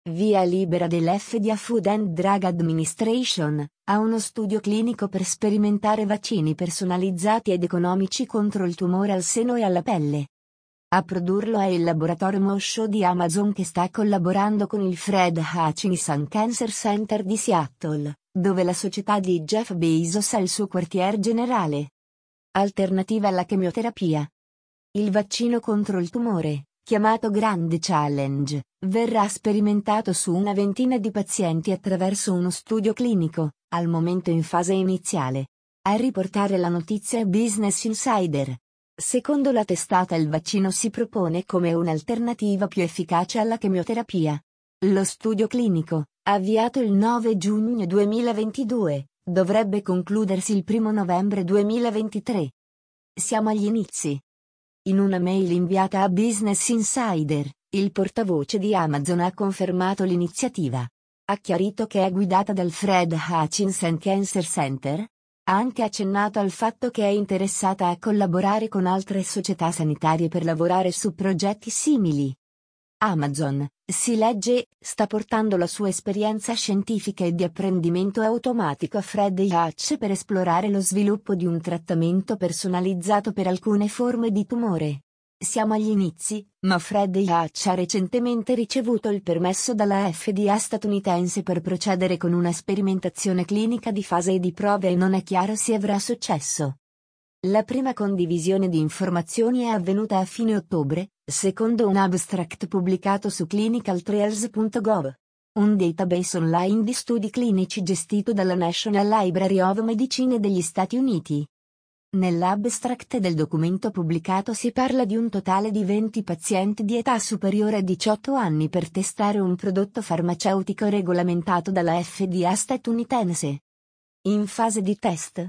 Via libera dell'FDA Food and Drug Administration, a uno studio clinico per sperimentare vaccini personalizzati ed economici contro il tumore al seno e alla pelle. A produrlo è il laboratorio Mosho di Amazon, che sta collaborando con il Fred Hutchinson Cancer Center di Seattle, dove la società di Jeff Bezos ha il suo quartier generale. Alternativa alla chemioterapia. Il vaccino contro il tumore, chiamato Grand Challenge, verrà sperimentato su una ventina di pazienti attraverso uno studio clinico, al momento in fase iniziale. A riportare la notizia è Business Insider. Secondo la testata, il vaccino si propone come un'alternativa più efficace alla chemioterapia. Lo studio clinico, avviato il 9 giugno 2022, dovrebbe concludersi il 1 novembre 2023. Siamo agli inizi. In una mail inviata a Business Insider, il portavoce di Amazon ha confermato l'iniziativa. Ha chiarito che è guidata dal Fred Hutchinson Cancer Center. Ha anche accennato al fatto che è interessata a collaborare con altre società sanitarie per lavorare su progetti simili. Amazon, si legge, sta portando la sua esperienza scientifica e di apprendimento automatico a Fred Hutch per esplorare lo sviluppo di un trattamento personalizzato per alcune forme di tumore. Siamo agli inizi, ma Fred Hutch ha recentemente ricevuto il permesso dalla FDA statunitense per procedere con una sperimentazione clinica di fase di prove e non è chiaro se avrà successo. La prima condivisione di informazioni è avvenuta a fine ottobre, secondo un abstract pubblicato su clinicaltrials.gov, un database online di studi clinici gestito dalla National Library of Medicine degli Stati Uniti. Nell'abstract del documento pubblicato si parla di un totale di 20 pazienti di età superiore a 18 anni per testare un prodotto farmaceutico regolamentato dalla FDA statunitense. In fase di test,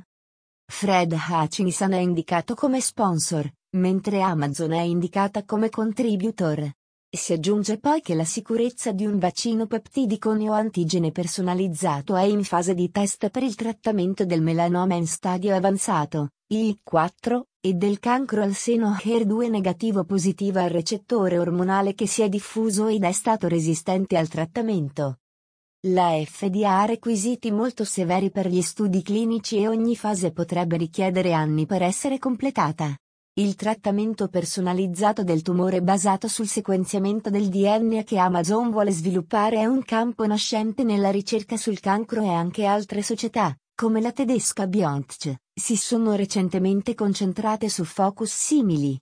Fred Hutchinson è indicato come sponsor, mentre Amazon è indicata come contributor. Si aggiunge poi che la sicurezza di un vaccino peptidico neoantigene personalizzato è in fase di test per il trattamento del melanoma in stadio avanzato, I4, e del cancro al seno HER2 negativo positivo al recettore ormonale che si è diffuso ed è stato resistente al trattamento. La FDA ha requisiti molto severi per gli studi clinici e ogni fase potrebbe richiedere anni per essere completata. Il trattamento personalizzato del tumore basato sul sequenziamento del DNA che Amazon vuole sviluppare è un campo nascente nella ricerca sul cancro, e anche altre società, come la tedesca BioNTech, si sono recentemente concentrate su focus simili.